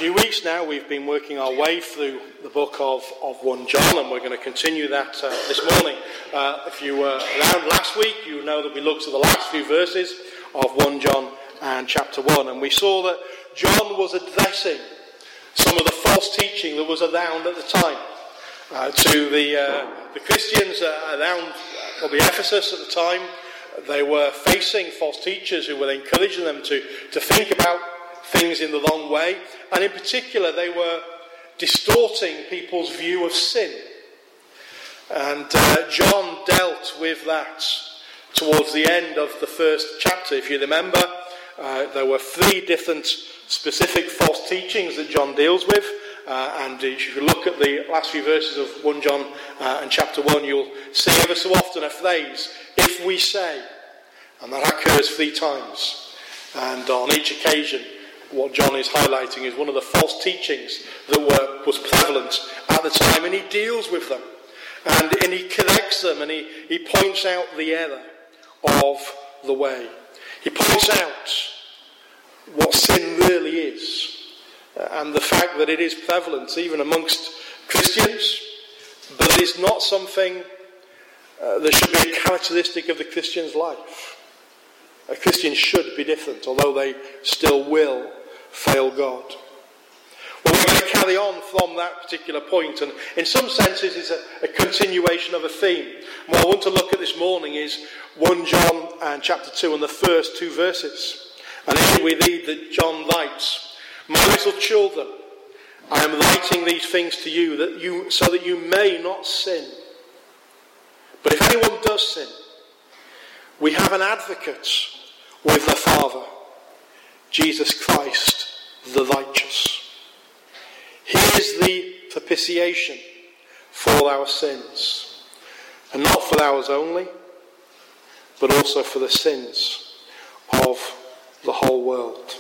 few weeks now we've been working our way through the book of 1 John, and we're going to continue that this morning. If you were around last week, you know that we looked at the last few verses of 1 John and chapter 1, and we saw that John was addressing some of the false teaching that was around at the time to the Christians around probably Ephesus at the time. They were facing false teachers who were encouraging them to think about things in the wrong way, and in particular they were distorting people's view of sin. And John dealt with that towards the end of the first chapter. If you remember, there were 3 different specific false teachings that John deals with, and if you look at the last few verses of 1 John and chapter 1, you'll see ever so often a phrase, "if we say," and that occurs 3 times. And on each occasion, what John is highlighting is one of the false teachings that was prevalent at the time, and he deals with them, and he corrects them, and he points out the error of the way. He points out what sin really is, and the fact that it is prevalent even amongst Christians, but it is not something that should be a characteristic of the Christian's life. A Christian should be different, although they still will fail God. Well, we're going to carry on from that particular point, and in some senses it's a continuation of a theme. What I want to look at this morning is 1 John and chapter 2 and the first 2 verses. And here we read that John writes, "My little children, I am writing these things to you, so that you may not sin. But if anyone does sin, we have an advocate with the Father, Jesus Christ, the righteous. He is the propitiation for our sins, and not for ours only, but also for the sins of the whole world."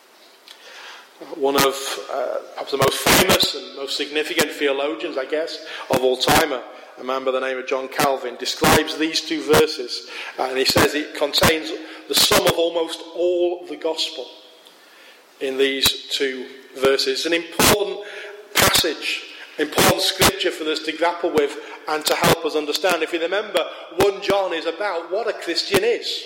One of perhaps the most famous and most significant theologians, I guess, of all time, a man by the name of John Calvin, describes these 2 verses, and he says it contains the sum of almost all the gospel in these 2 verses. An important passage, important scripture for us to grapple with and to help us understand. If you remember, 1 John is about what a Christian is.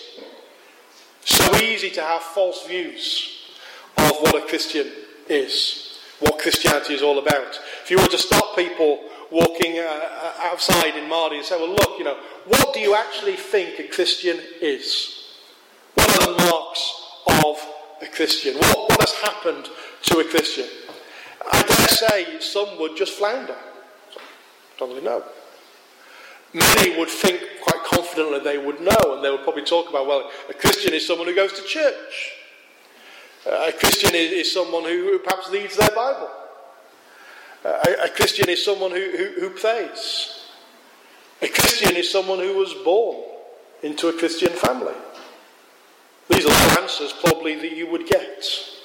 So easy to have false views of what a Christian is, what Christianity is all about. If you were to stop people walking outside in Mardi and say, "Well, look, what do you actually think a Christian is? What are the marks of a Christian? What has happened to a Christian?" I dare say some would just flounder. Don't really know. Many would think quite confidently they would know, and they would probably talk about, well, a Christian is someone who goes to church. A Christian is someone who perhaps reads their Bible. A Christian is someone who prays. A Christian is someone who was born into a Christian family. These are the answers probably that you would get.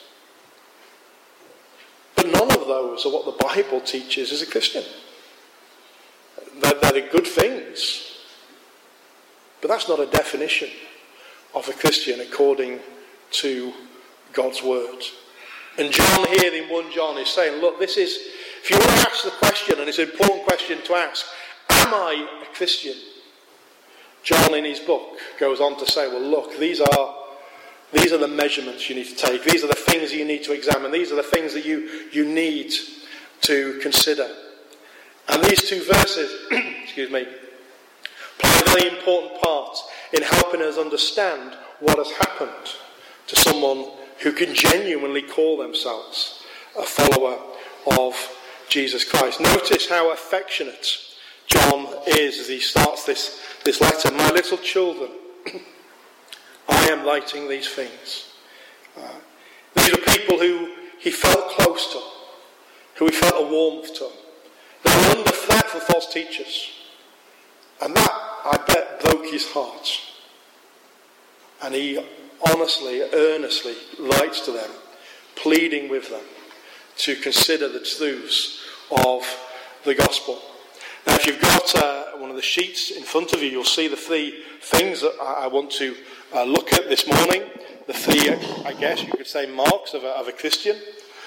But none of those are what the Bible teaches as a Christian. They're good things. But that's not a definition of a Christian according to God's word. And John here in 1 John is saying, look, this is, if you want to ask the question, and it's an important question to ask, am I a Christian? John in his book goes on to say, well, look, these are the measurements you need to take. These are the things you need to examine. These are the things that you need to consider. And these 2 verses, play a very important part in helping us understand what has happened to someone who can genuinely call themselves a follower of Jesus Christ. Notice how affectionate John is as he starts this letter. "My little children, I am writing these things." These are people who he felt close to, who he felt a warmth to. They were under threat from false teachers. And that, I bet, broke his heart. And he honestly, earnestly writes to them, pleading with them to consider the truths of the gospel. Now, if you've got one of the sheets in front of you, you'll see the 3 things that I want to look at this morning. The 3, I guess you could say, marks of a Christian.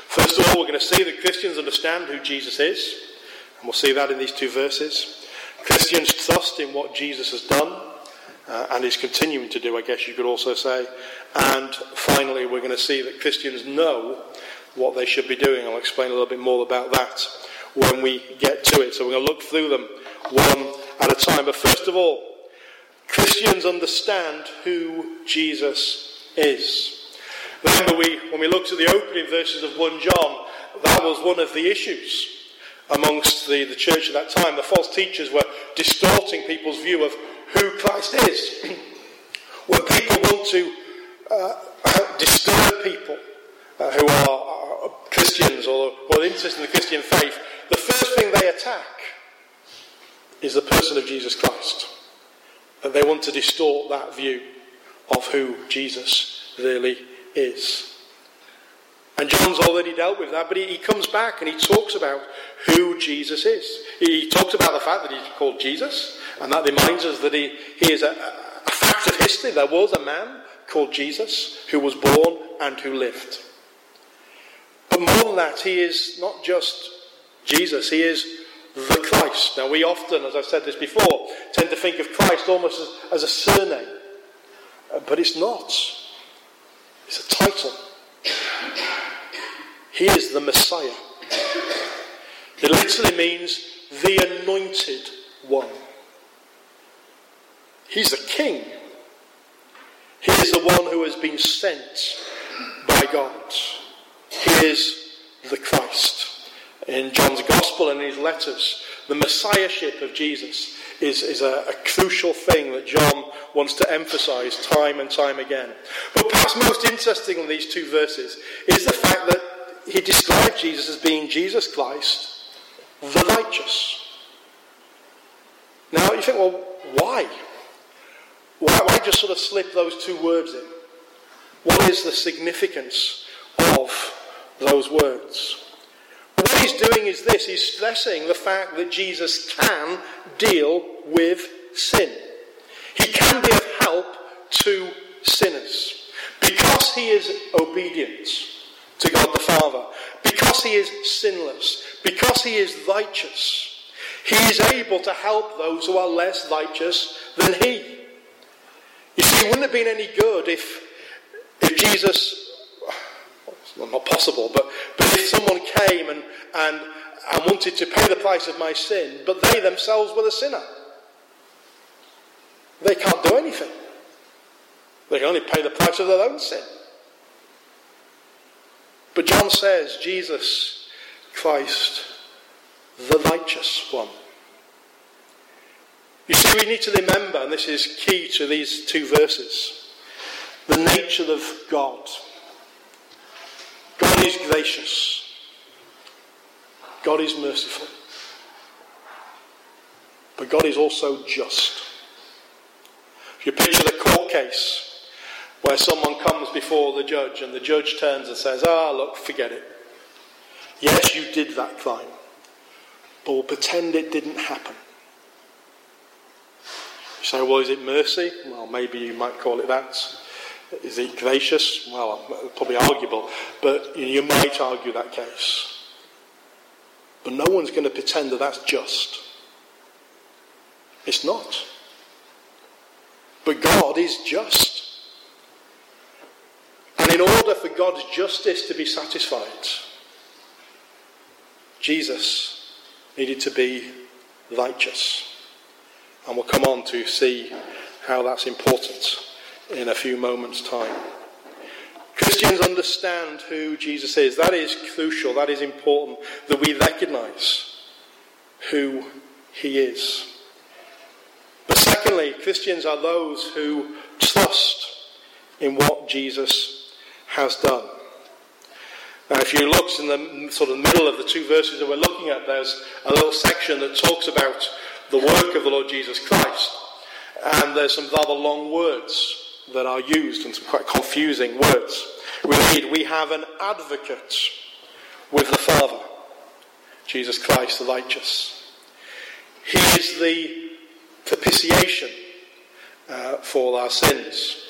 First of all, we're going to see that Christians understand who Jesus is, and we'll see that in these two verses. Christians trust in what Jesus has done and is continuing to do, I guess you could also say. And finally, we're going to see that Christians know what they should be doing. I'll explain a little bit more about that when we get to it. So we're going to look through them one at a time. But first of all, Christians understand who Jesus is. Remember, when we looked at the opening verses of 1 John, that was one of the issues amongst the church at that time. The false teachers were distorting people's view of who Christ is. When people want to disturb people who are Christians or who are interested in the Christian faith, the first thing they attack is the person of Jesus Christ. And they want to distort that view of who Jesus really is. And John's already dealt with that, but he comes back and he talks about who Jesus is. He talks about the fact that he's called Jesus, and that reminds us that he is a fact of history. There was a man called Jesus who was born and who lived. But more than that, he is not just Jesus, he is the Christ. Now we often, as I've said this before, tend to think of Christ almost as a surname. But it's not. It's a title. He is the Messiah. It literally means the anointed one. He's the king. He is the one who has been sent by God. He is the Christ. In John's Gospel and in his letters, the Messiahship of Jesus is a crucial thing that John wants to emphasize time and time again. But perhaps most interesting in these two verses is the fact that he described Jesus as being Jesus Christ, the righteous. Now you think, well, why? Why just sort of slip those two words in? What is the significance of those words? What he's doing is this. He's stressing the fact that Jesus can deal with sin. He can be of help to sinners. Because he is obedient to God the Father, because he is sinless, because he is righteous, he is able to help those who are less righteous than he. You see, it wouldn't have been any good if Jesus, well, not possible, but if someone came and wanted to pay the price of my sin, but they themselves were the sinner. They can't do anything. They can only pay the price of their own sin. But John says, Jesus Christ, the righteous one. You see, we need to remember, and this is key to these two verses, the nature of God. God is gracious. God is merciful. But God is also just. If you picture the court case where someone comes before the judge and the judge turns and says, look, forget it. Yes, you did that crime, but we'll pretend it didn't happen. You say, well, is it mercy? Well, maybe you might call it that. Is it gracious? Well, probably arguable, but you might argue that case. But no one's going to pretend that that's just. It's not. But God is just. And in order for God's justice to be satisfied, Jesus needed to be righteous. And we'll come on to see how that's important in a few moments' time. Christians understand who Jesus is. That is crucial. That is important, that we recognise who he is. But secondly, Christians are those who trust in what Jesus has done. Now, if you look in the sort of middle of the two verses that we're looking at, there's a little section that talks about the work of the Lord Jesus Christ. And there's some rather long words that are used, and some quite confusing words. We read, we have an advocate with the Father, Jesus Christ the righteous. He is the propitiation for our sins.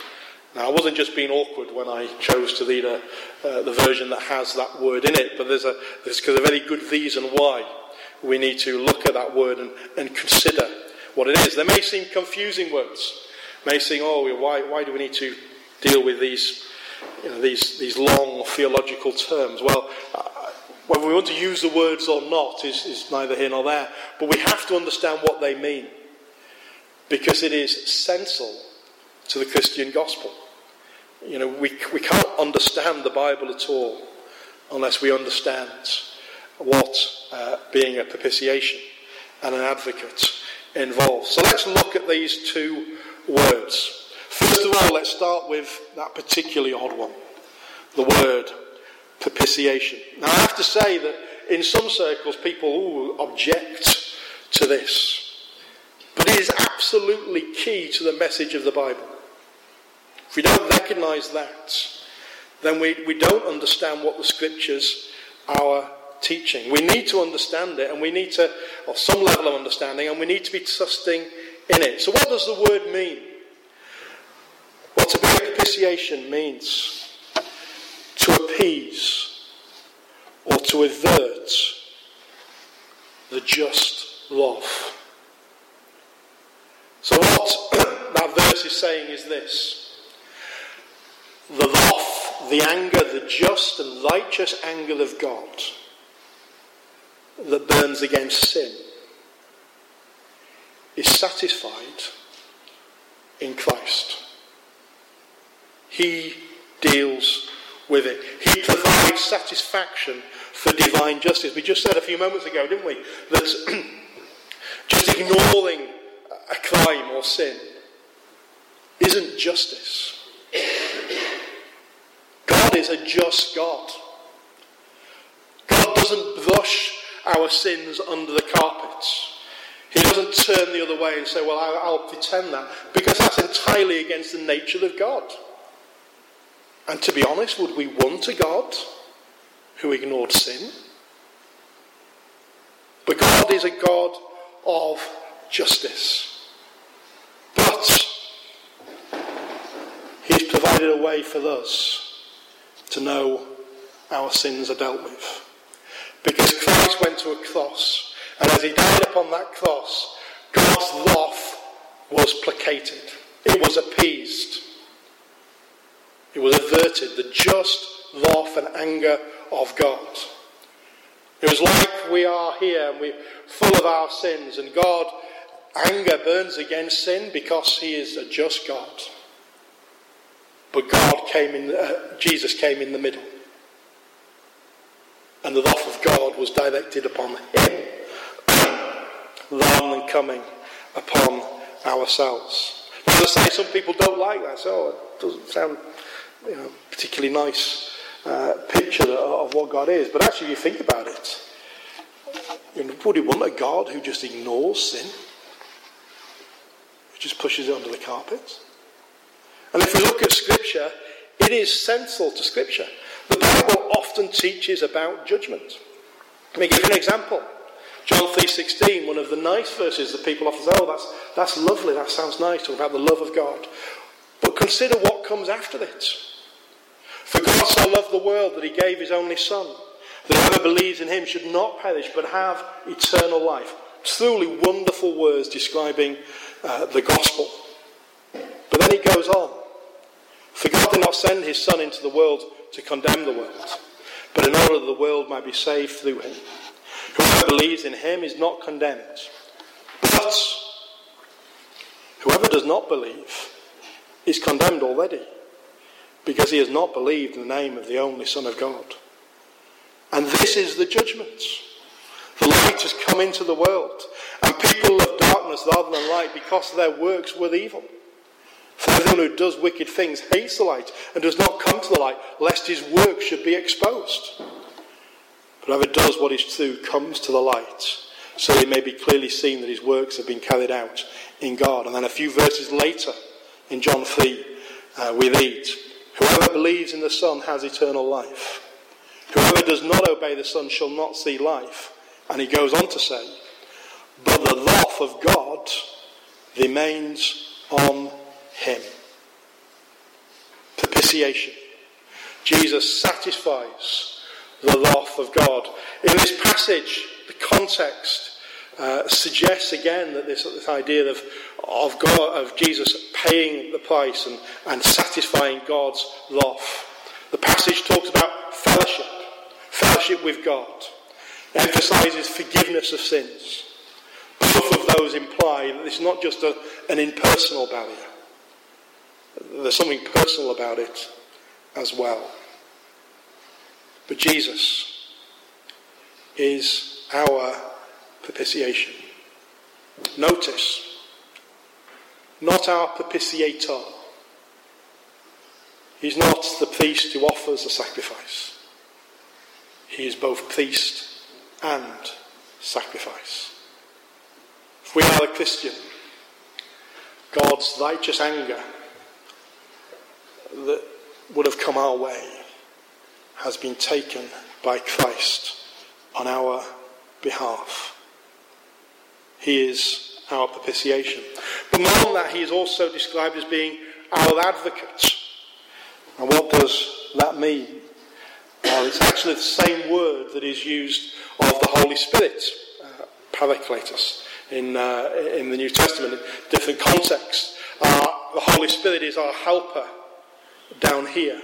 Now, I wasn't just being awkward when I chose to read the version that has that word in it, but there's a very good reason why we need to look at that word and consider what it is. They may seem confusing words. May seem, why do we need to deal with these long theological terms? Well, whether we want to use the words or not is neither here nor there. But we have to understand what they mean, because it is central to the Christian gospel. We can't understand the Bible at all unless we understand what being a propitiation and an advocate involves. So let's look at these two words. First of all, let's start with that particularly odd one, the word propitiation. Now, I have to say that in some circles people object to this, but it is absolutely key to the message of the Bible. If we don't recognise that, then we don't understand what the Scriptures are teaching. We need to understand it, and we need to, or some level of understanding, and we need to be trusting in it. So what does the word mean? Well, to be a propitiation means to appease or to avert the just wrath. So what that verse is saying is this: the wrath, the anger, the just and righteous anger of God that burns against sin is satisfied in Christ. He deals with it. He provides satisfaction for divine justice. We just said a few moments ago, didn't we, that just ignoring a crime or sin isn't justice. God is a just God. God doesn't brush our sins under the carpet. He doesn't turn the other way and say, well, I'll pretend that, because that's entirely against the nature of God. And to be honest, would we want a God who ignored sin? But God is a God of justice. But He's provided a way for us to know our sins are dealt with. Because Christ went to a cross, and as He died upon that cross, God's wrath was placated. It was appeased. It was averted, the just wrath and anger of God. It was like we are here and we're full of our sins, and God, anger burns against sin because He is a just God. But Jesus came in the middle. And the wrath of God was directed upon Him rather than coming upon ourselves. As I say, some people don't like that, so it doesn't sound particularly nice picture of what God is. But actually, if you think about it, would you want a God who just ignores sin? Who just pushes it under the carpet? And if we look at Scripture, it is central to Scripture. The Bible often teaches about judgment. Let me give you an example. John 3:16, one of the nice verses that people often say, that's lovely, that sounds nice, talking about the love of God. But consider what comes after it. For God so loved the world that He gave His only Son, that whoever believes in Him should not perish but have eternal life. Truly wonderful words describing the gospel. But then He goes on. For God did not send His Son into the world to condemn the world, but in order that the world might be saved through Him. Whoever believes in Him is not condemned. But whoever does not believe is condemned already, because he has not believed in the name of the only Son of God. And this is the judgment. The light has come into the world, and people love darkness rather than light because their works were evil. For everyone who does wicked things hates the light and does not come to the light, lest his work should be exposed. But whoever does what is true comes to the light, so that it may be clearly seen that his works have been carried out in God. And then a few verses later, in John 3, we read, whoever believes in the Son has eternal life. Whoever does not obey the Son shall not see life. And he goes on to say, but the wrath of God remains on him. propitiation. Jesus satisfies the wrath of God. In this passage, the context suggests again that this idea of God, of Jesus paying the price and satisfying God's wrath. The passage talks about fellowship with God. It emphasises forgiveness of sins. Both of those imply that it's not just an impersonal barrier. There's something personal about it as well. But Jesus is our propitiation. Notice, not our propitiator. He's not the priest who offers a sacrifice. He is both priest and sacrifice. If we are a Christian, God's righteous anger that would have come our way has been taken by Christ on our behalf. He is our propitiation. But more than that, he is also described as being our advocate. And what does that mean? Well, it's actually the same word that is used of the Holy Spirit, Parakletos, in the New Testament, in different contexts. The Holy Spirit is our helper down here.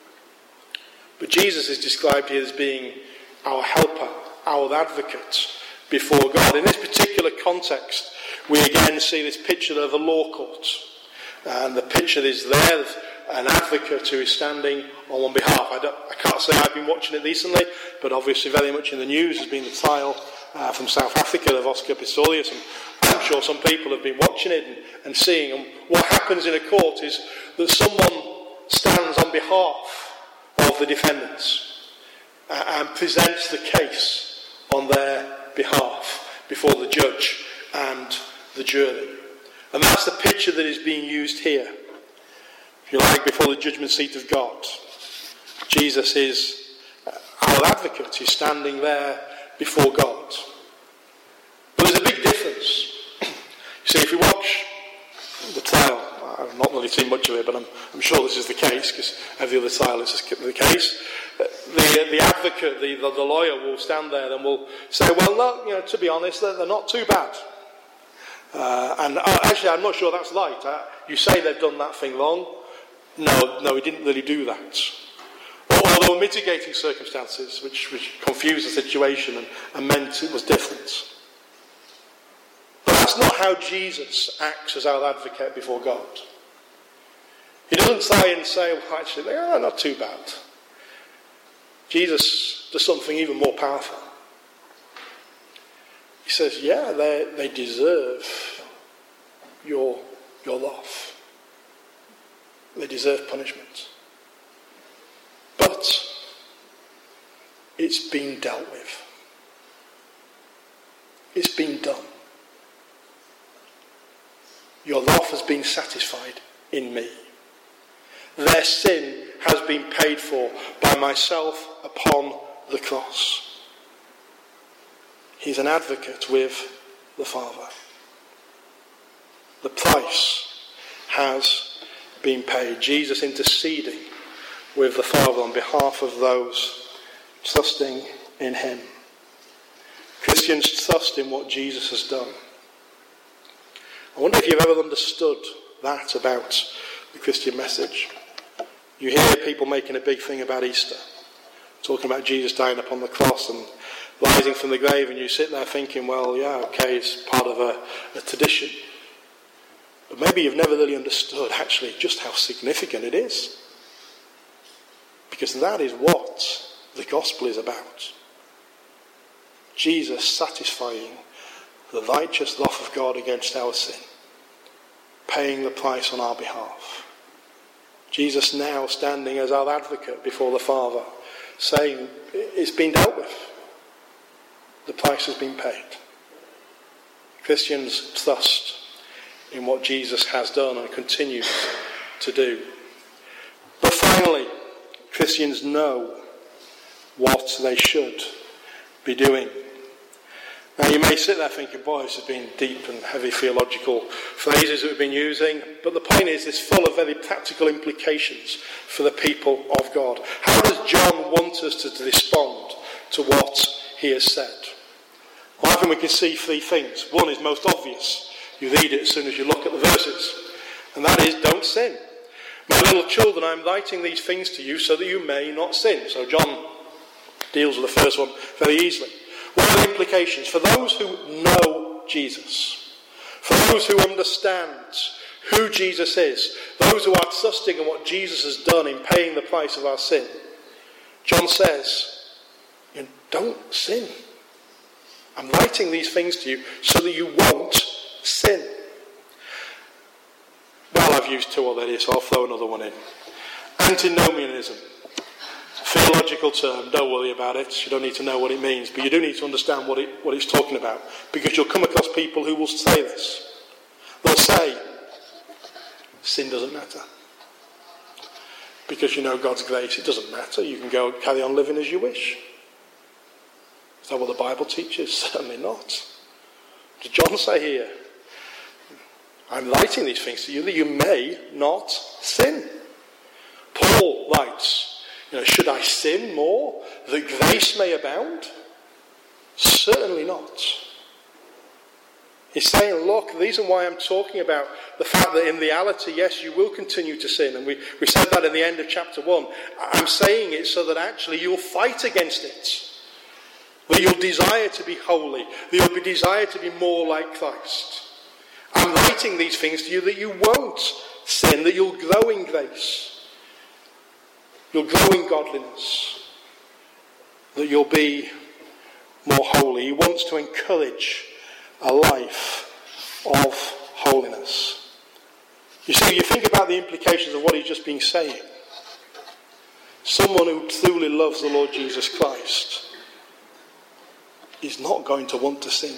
But Jesus is described here as being our helper, our advocate before God. In this particular context, we again see this picture of a law court. And the picture is there of an advocate who is standing on one behalf. I can't say I've been watching it recently, but obviously very much in the news has been the trial from South Africa of Oscar Pistorius. And I'm sure some people have been watching it and seeing. And what happens in a court is that someone stands on behalf of the defendants and presents the case on their behalf before the judge and the jury. And that's the picture that is being used here. If you like, before the judgment seat of God. Jesus is our advocate. He's standing there before God. But there's a big difference. You see, if you watch the trial, I've not really seen much of it, but I'm sure this is the case, because every other trial is the case. The advocate, the lawyer, will stand there and will say, well, no, to be honest, they're not too bad. And actually, I'm not sure that's right. You say they've done that thing wrong. No, he didn't really do that. Or there were mitigating circumstances which confused the situation and meant it was different. But that's not how Jesus acts as our advocate before God. He doesn't try and say, well, actually, they are not too bad. Jesus does something even more powerful. He says, yeah, they deserve your wrath. They deserve punishment. But it's been dealt with. It's been done. Your wrath has been satisfied in me. Their sin has been paid for by myself upon the cross. He's an advocate with the Father. The price has been paid. Jesus interceding with the Father on behalf of those trusting in him. Christians trust in what Jesus has done. I wonder if you've ever understood that about the Christian message. You hear people making a big thing about Easter, talking about Jesus dying upon the cross and rising from the grave, and you sit there thinking, well, yeah, okay, it's part of a tradition. But maybe you've never really understood actually just how significant it is. Because that is what the gospel is about. Jesus satisfying the righteous wrath of God against our sin, paying the price on our behalf. Jesus now standing as our advocate before the Father, saying, it's been dealt with. The price has been paid. Christians trust in what Jesus has done and continues to do. But finally, Christians know what they should be doing. Now you may sit there thinking, boy, this has been deep and heavy theological phrases that we've been using, but the point is it's full of very practical implications for the people of God. How does John want us to respond to what he has said? Well, I think we can see three things. One is most obvious. You read it as soon as you look at the verses. And that is, don't sin. My little children, I'm writing these things to you so that you may not sin. So John deals with the first one very easily. What are the implications? For those who know Jesus, for those who understand who Jesus is, those who are trusting in what Jesus has done in paying the price of our sin, John says, don't sin. I'm writing these things to you so that you won't sin. Well, I've used two already, so I'll throw another one in. Antinomianism. Theological term, don't worry about it, you don't need to know what it means, but you do need to understand what it's talking about, because you'll come across people who will say this. They'll say, sin doesn't matter. Because you know God's grace, it doesn't matter, you can go carry on living as you wish. Is that what the Bible teaches? Certainly not. What does John say here? I'm writing these things to you that you may not sin. Paul writes, should I sin more that grace may abound? Certainly not. He's saying, look, the reason why I'm talking about the fact that in reality, yes, you will continue to sin, and we said that in the end of chapter 1. I'm saying it so that actually you'll fight against it. That you'll desire to be holy. That you'll desire to be more like Christ. I'm writing these things to you that you won't sin, that you'll grow in grace. You'll grow in godliness, that you'll be more holy. He wants to encourage a life of holiness. You see, you think about the implications of what he's just been saying. Someone who truly loves the Lord Jesus Christ is not going to want to sin.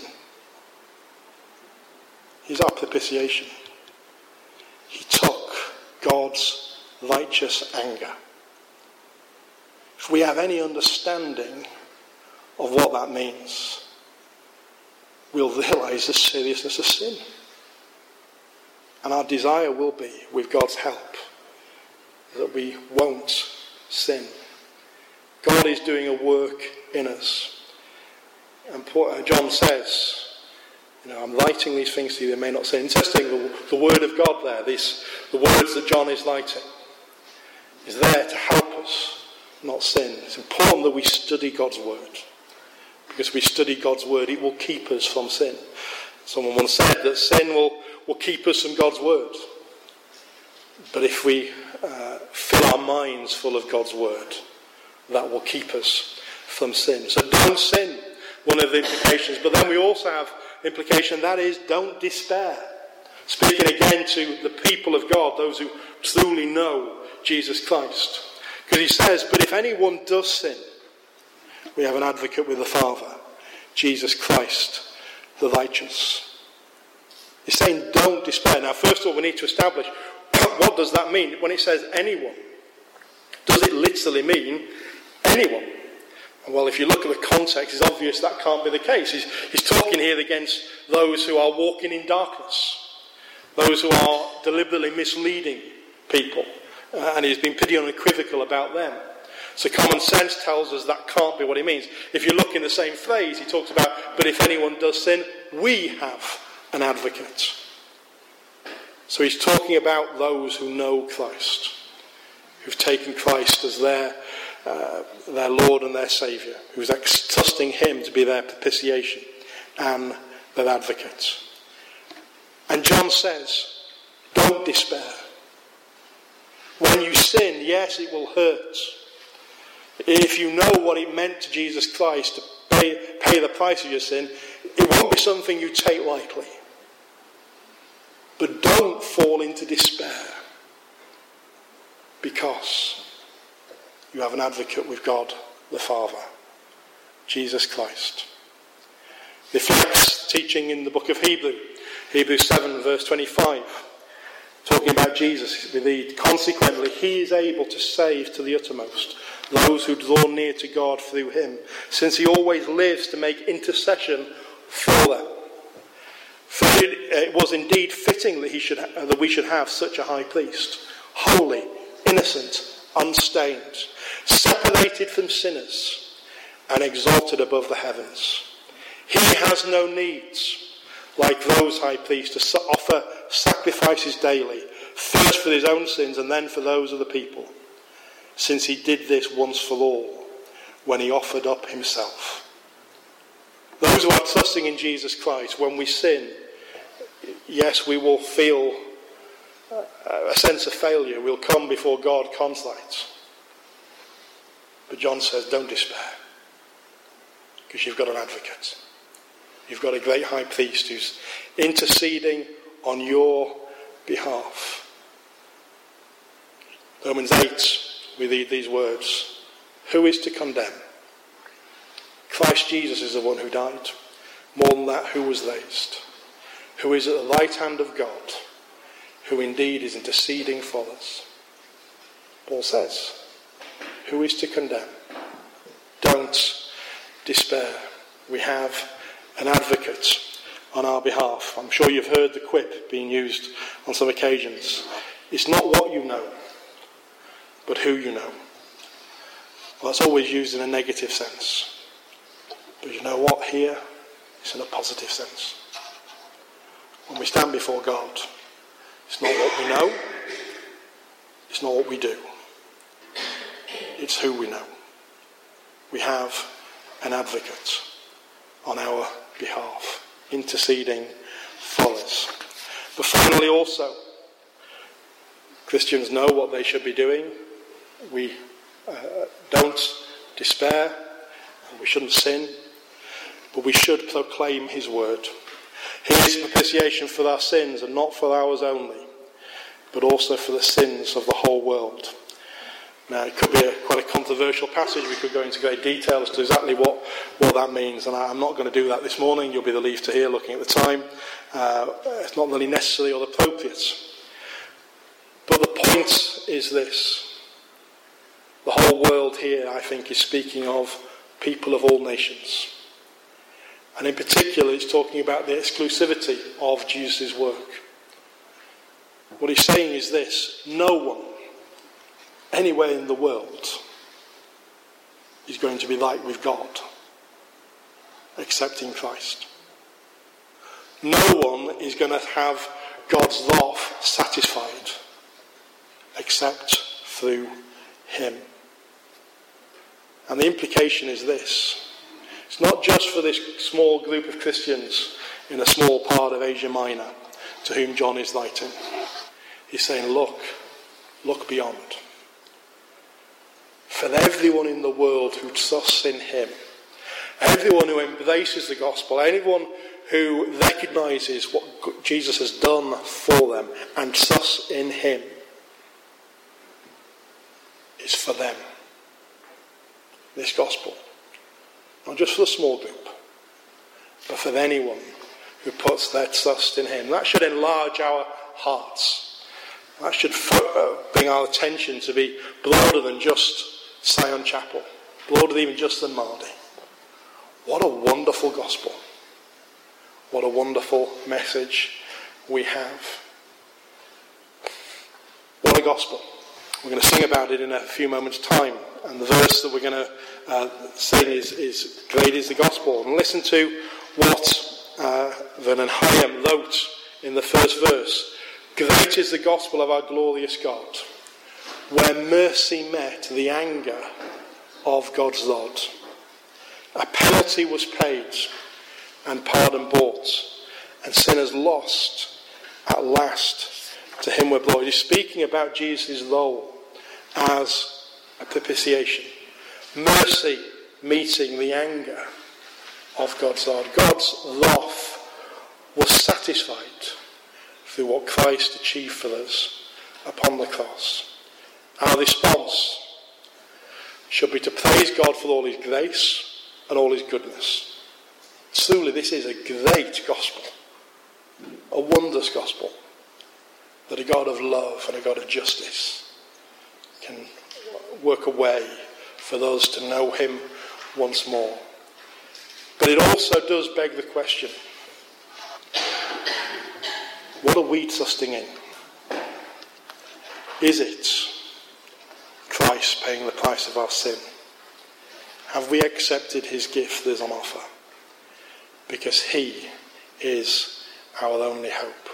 He's our propitiation. He took God's righteous anger. If we have any understanding of what that means, we'll realise the seriousness of sin. And our desire will be, with God's help, that we won't sin. God is doing a work in us. And John says, I'm writing these things to you that may not sin. Interesting, the word of God there, the words that John is writing, is there to help us not sin. It's important that we study God's word. Because if we study God's word, it will keep us from sin. Someone once said that sin will keep us from God's word. But if we fill our minds full of God's word, that will keep us from sin. So don't sin, one of the implications. But then we also have implication, that is, don't despair. Speaking again to the people of God, those who truly know Jesus Christ. Because he says, but if anyone does sin, we have an advocate with the Father, Jesus Christ, the righteous. He's saying don't despair. Now, first of all, we need to establish, what does that mean? When it says anyone, does it literally mean anyone? Well, if you look at the context, it's obvious that can't be the case. He's talking here against those who are walking in darkness, those who are deliberately misleading people. And he's been pretty unequivocal about them. So common sense tells us that can't be what he means. If you look in the same phrase, he talks about, but if anyone does sin, we have an advocate. So he's talking about those who know Christ, who've taken Christ as their Lord and their Saviour, who's trusting him to be their propitiation and their advocate. And John says, don't despair. When you sin, yes, it will hurt. If you know what it meant to Jesus Christ to pay the price of your sin, it won't be something you take lightly. But don't fall into despair, because you have an advocate with God the Father, Jesus Christ. Reflects teaching in the book of Hebrews 7 verse 25. Talking about Jesus, we read, consequently, he is able to save to the uttermost those who draw near to God through him, since he always lives to make intercession for them. For it was indeed fitting that we should have such a high priest, holy, innocent, unstained, separated from sinners, and exalted above the heavens. He has no needs, like those high priests, to offer sacrifices daily, first for his own sins and then for those of the people, since he did this once for all when he offered up himself. Those who are trusting in Jesus Christ, when we sin, yes, we will feel a sense of failure. We'll come before God contrite. But John says, don't despair, because you've got an advocate. You've got a great high priest who's interceding on your behalf. Romans 8, we read these words. Who is to condemn? Christ Jesus is the one who died. More than that, who was raised? Who is at the right hand of God, who indeed is interceding for us. Paul says, who is to condemn? Don't despair. We have an advocate on our behalf. I'm sure you've heard the quip being used on some occasions. It's not what you know, but who you know. Well, that's always used in a negative sense. But you know what? Here, it's in a positive sense. When we stand before God, it's not what we know, it's not what we do. It's who we know. We have an advocate on our behalf, interceding for us. But finally also, Christians know what they should be doing. We don't despair, and we shouldn't sin, but we should proclaim his word. He is propitiation for our sins, and not for ours only, but also for the sins of the whole world. Now, it could be quite a controversial passage. We could go into great detail as to exactly what that means, and I'm not going to do that this morning. You'll be relieved to hear, looking at the time. It's not really necessary or appropriate. But the point is this. The whole world here, I think, is speaking of people of all nations. And in particular, it's talking about the exclusivity of Jesus' work. What he's saying is this: no one, anywhere in the world, is going to be like with God, except in Christ. No one is going to have God's love satisfied, except through him. And the implication is this: it's not just for this small group of Christians in a small part of Asia Minor to whom John is writing. He's saying, look beyond. For everyone in the world who trusts in him, everyone who embraces the gospel, anyone who recognises what Jesus has done for them and trusts in him, is for them. This gospel. Not just for the small group, but for anyone who puts their trust in him. That should enlarge our hearts. That should bring our attention to be broader than just Sion Chapel, broader even just than Mardy. What a wonderful gospel. What a wonderful message we have. What a gospel. We're going to sing about it in a few moments' time. And the verse that we're going to sing is Great is the Gospel. And listen to what Vernon Hyam wrote in the first verse. Great is the gospel of our glorious God, where mercy met the anger of God's rod. A penalty was paid and pardon bought, and sinners lost at last to him were brought. He's speaking about Jesus' role as a propitiation. Mercy meeting the anger of God's rod. God's wrath was satisfied through what Christ achieved for us upon the cross. Our response should be to praise God for all his grace and all his goodness. Truly, this is a great gospel, a wondrous gospel, that a God of love and a God of justice can work a way for those to know him once more. But it also does beg the question, what are we trusting in? Is it Christ paying the price of our sin? Have we accepted his gift that is on offer? Because he is our only hope.